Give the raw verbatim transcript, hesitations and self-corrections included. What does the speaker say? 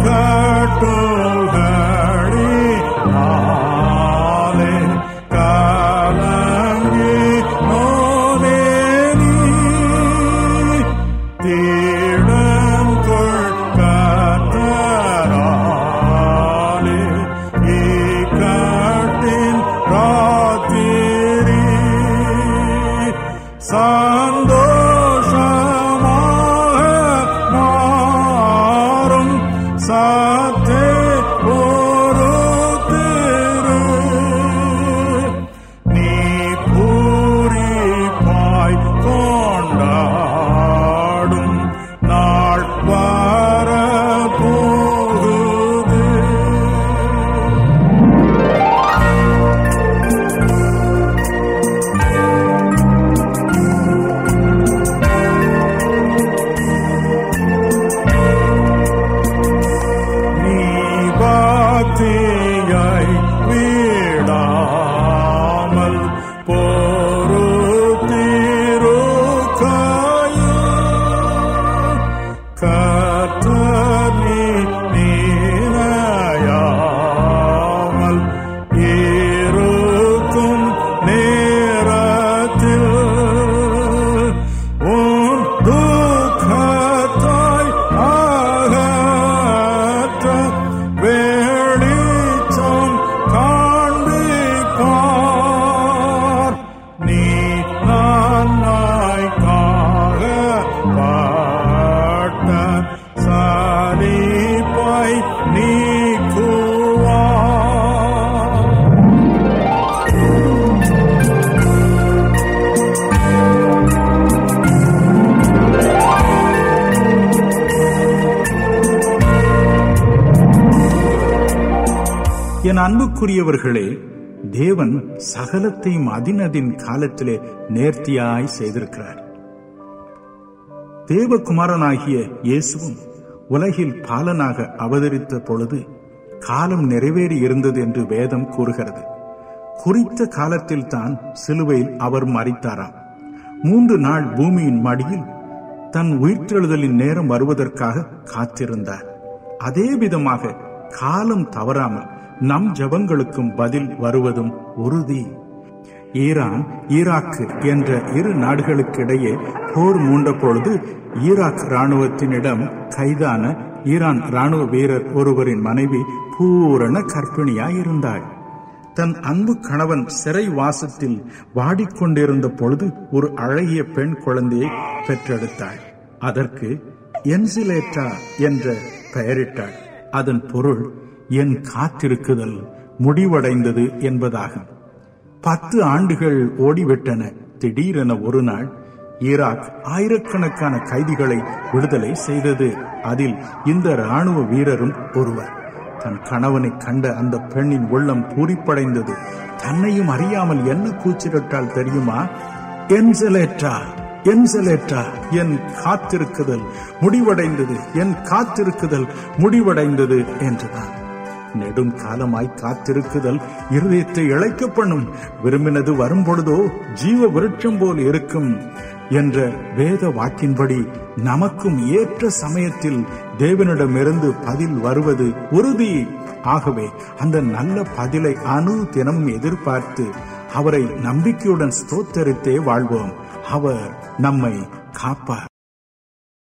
என் அன்புக்குரியவர்களே, தேவன் சகலத்தையும் அதினதின் காலத்திலே நேர்த்தியாய் செய்திருக்கிறார். தேவகுமாரனாகிய இயேசுவும் உலகில் பாலனாக அவதரித்த பொழுது காலம் நிறைவேறி இருந்தது என்று வேதம் கூறுகிறது. குறித்த காலத்தில் தான் சிலுவையில் அவர் மரித்தாராம். மூன்று நாள் பூமியின் மடியில் தன் உயிர்த்தெழுதலின் நேரம் வருவதற்காக காத்திருந்தார். அதே விதமாக காலம் தவறாமல் நம் ஜபங்களுக்கும் பதில் வருவதும் உறுதி. ஈரான் ஈராக்கு என்ற இரு நாடுகளுக்கிடையே போர் மூண்ட பொழுது ஈராக் இராணுவத்தினிடம் கைதான ஈரான் இராணுவ வீரர் ஒருவரின் மனைவி பூரண கர்ப்பிணியாயிருந்தாள். தன் அன்பு கணவன் சிறை வாசத்தில் வாடிக்கொண்டிருந்த பொழுது ஒரு அழகிய பெண் குழந்தையை பெற்றெடுத்தாள். அதற்கு என்சிலேட்டா என்ற பெயரிட்டாள். அதன் பொருள் என் காத்திருக்குதல் முடிவடைந்தது என்பதாகும். பத்து ஆண்டுகள் ஓடிவிட்டன. திடீரென ஒரு நாள் ஈராக் ஆயிரக்கணக்கான கைதிகளை விடுதலை செய்தது. அதில் இந்த இராணுவ வீரரும் ஒருவர். தன் கணவனை கண்ட அந்த பெண்ணின் உள்ளம் பூரிப்படைந்தது. தன்னையும் அறியாமல் என்ன கூச்சிட்டால் தெரியுமா? என்சலேட்டா, என்சலேட்டா, என் காத்திருக்குதல் முடிவடைந்தது, என் காத்திருக்குதல் முடிவடைந்தது என்றுதான். நெடும் காலமாய் காத்திருக்குதல் இருதயத்தை இழைக்க பண்ணும். விரும்பினது வரும்பொழுதோ ஜீவ விருட்சம் போல் இருக்கும் என்ற வேத வாக்கின்படி நமக்கும் ஏற்ற சமயத்தில் தேவனிடமிருந்து பதில் வருவது உறுதி. ஆகவே அந்த நல்ல பதிலை அணு தினமும் எதிர்பார்த்து அவரை நம்பிக்கையுடன் ஸ்தோத்தரித்தே வாழ்வோம். அவர் நம்மை காப்பார்.